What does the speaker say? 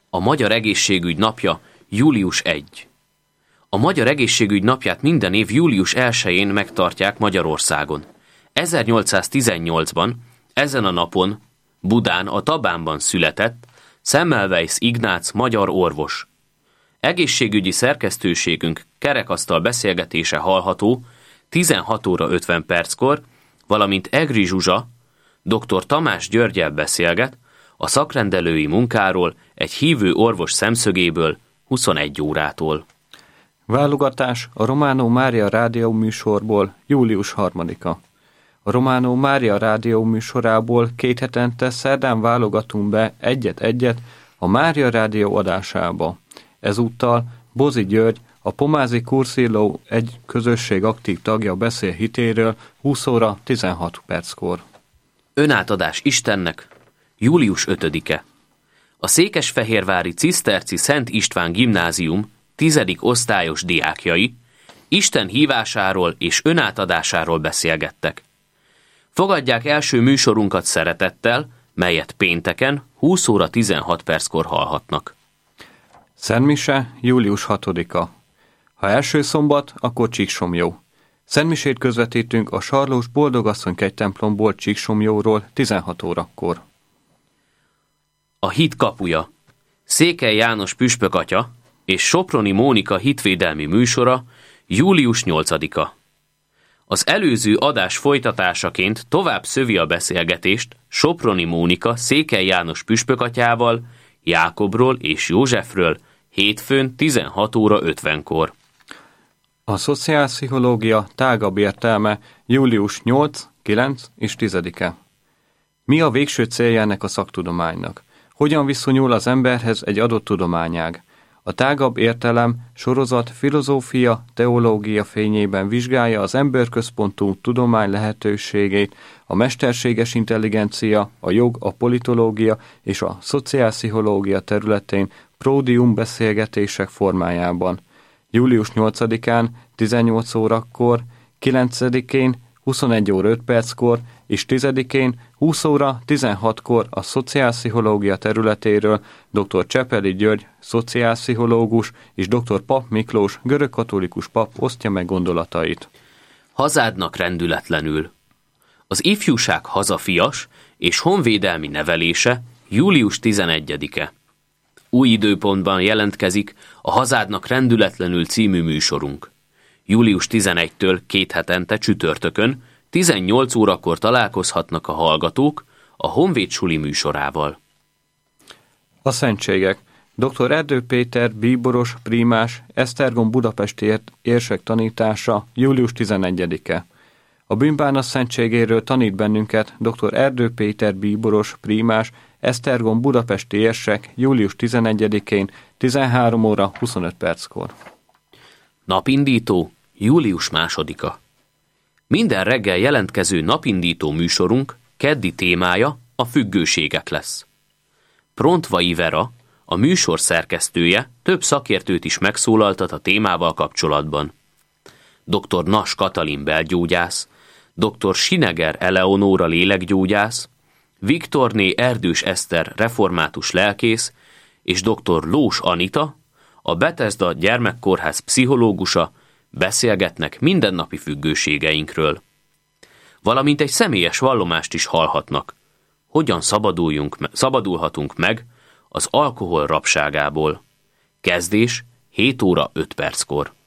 A Magyar Egészségügy napja július 1. A Magyar Egészségügy napját minden év július 1-én megtartják Magyarországon. 1818-ban, ezen a napon Budán, a Tabánban született Semmelweis Ignác magyar orvos. Egészségügyi szerkesztőségünk kerekasztal beszélgetése hallható 16 óra 50 perckor, valamint Egri Zsuzsa, dr. Tamás Györggyel beszélget a szakrendelői munkáról egy hívő orvos szemszögéből 21 órától. Válogatás a Románó Mária rádió műsorból július 3-a. A Románó Mária rádió műsorából 2 hetente szerdán válogatunk be egyet-egyet a Mária rádió adásába. Ezúttal Bozi György, a Pomázi Kurszilló egy közösség aktív tagja beszél hitéről 20 óra 16 perckor. Önátadás Istennek, július 5-e. A székesfehérvári Ciszterci Szent István Gimnázium 10. osztályos diákjai Isten hívásáról és önátadásáról beszélgettek. Fogadják első műsorunkat szeretettel, melyet pénteken 20 óra 16 perckor hallhatnak. Szentmise, július 6-a. Ha első szombat, akkor Csíksomlyó. Szentmisét közvetítünk a Sarlós Boldogasszony kegytemplomból Csíksomlyóról 16 órakor. A hit kapuja. Székely János püspök atya és Soproni Mónika hitvédelmi műsora július 8-a. Az előző adás folytatásaként tovább szövi a beszélgetést Soproni Mónika Székely János püspök atyával, Jákobról és Józsefről hétfőn 16 óra 50-kor. A szociálpszichológia tágabb értelme július 8, 9 és 10-e. Mi a végső célja ennek a szaktudománynak? Hogyan viszonyul az emberhez egy adott tudományág? A tágabb értelem sorozat filozófia, teológia fényében vizsgálja az emberközpontú tudomány lehetőségét, a mesterséges intelligencia, a jog, a politológia és a szociálpszichológia területén pródium beszélgetések formájában. Július 8-án 18 órakor, 9-én 21 óra 5 perckor és 10-én 20 óra 16-kor a szociálpszichológia területéről dr. Csepeli György, szociálpszichológus és dr. Pap Miklós, görögkatolikus pap osztja meg gondolatait. Hazádnak rendületlenül. Az ifjúság hazafias és honvédelmi nevelése július 11-e. Új időpontban jelentkezik a Hazádnak rendületlenül című műsorunk. Július 11-től 2 hetente csütörtökön 18 órakor találkozhatnak a hallgatók a Honvéd Suli műsorával. A szentségek. Dr. Erdő Péter, bíboros, prímás, Esztergom budapesti érsek tanítása július 11-e. A bűnbánat szentségéről tanít bennünket dr. Erdő Péter, bíboros, prímás, Esztergom budapesti érsek július 11-én 13 óra 25 perckor. Napindító július 2-a. Minden reggel jelentkező napindító műsorunk keddi témája a függőségek lesz. Prontvai Vera, a műsor szerkesztője, több szakértőt is megszólaltat a témával kapcsolatban. Dr. Nas Katalin belgyógyász, dr. Sineger Eleonóra lélekgyógyász, Viktorné Erdős Eszter református lelkész és dr. Lós Anita, a Bethesda gyermekkórház pszichológusa beszélgetnek mindennapi függőségeinkről. Valamint egy személyes vallomást is hallhatnak. Hogyan szabadulhatunk meg az alkohol rabságából. Kezdés 7 óra 5 perckor.